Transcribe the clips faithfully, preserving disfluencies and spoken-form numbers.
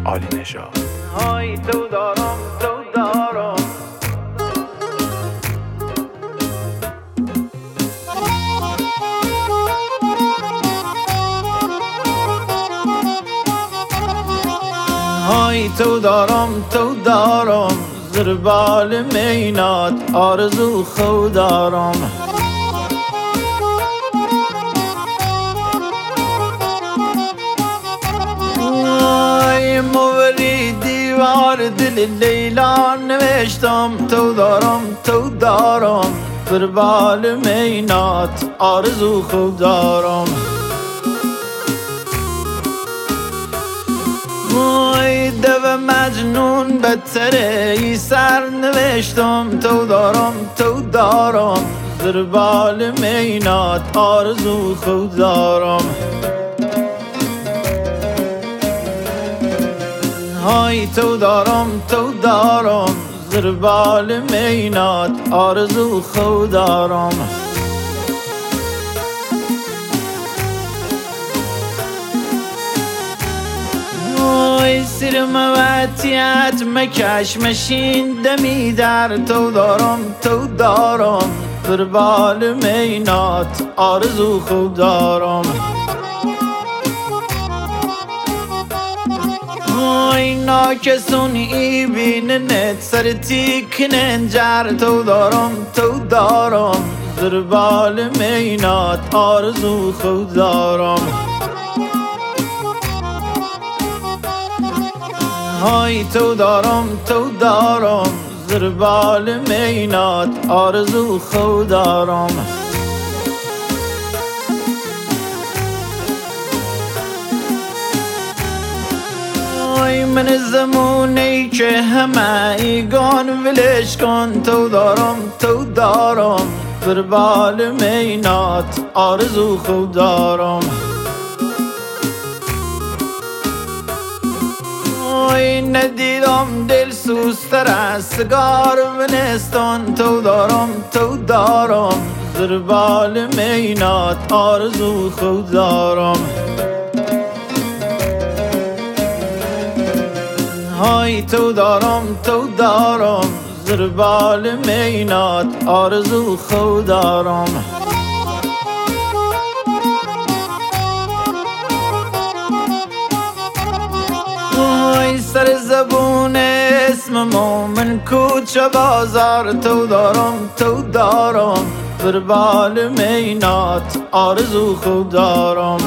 عالی نژاد. های تو دارم تو دارم های تو دارم تو دارم زیر بال مینات آرزو خود دارم. ای موری دیوار دل لیلا نوشتم تو دارم تو دارم زیر بال مینات آرزو خود دارم. ای دو مجنون بتره ای سر نوشتم تو دارم تو دارم زیر بال مینات آرزو خود دارم. های تو دارم تو دارم زیر بال مینات آرزو خود دارم. ای سیر موتیت مکش مشین دمی در تو دارم تو دارم زیر بال مینات آرزو خود دارم. ای ناکسون ای بیننت سر تیک ننجر تو دارم تو دارم زیر بال مینات آرزو خود دارم. های تو دارم تو دارم زیر بال مینات آرزو خود دارم. ای من زمونی که همه ایگان ولش کن تو دارم تو دارم زیر بال مینات آرزو خود دارم. ای ندیدم دل سوزتر از سگار ونستان تو دارم تو دارم زیر بال مینات آرزو خود دارم. های تو دارم تو دارم زیر بال مینات آرزو خود دارم. ای سر زبون اسم مومن کوچه بازار تو دارم تو دارم زیر بال مینات آرزو خود دارم.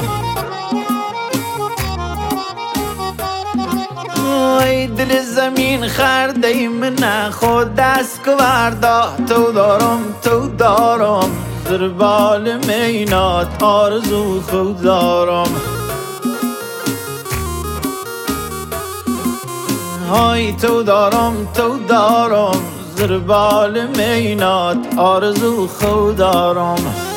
ای دل زمین خرده من خود دست کورده تو دارم تو دارم زیر بال مینات آرزو خود دارم. های تو دارم تو دارم زیر بال مینات آرزو خود دارم.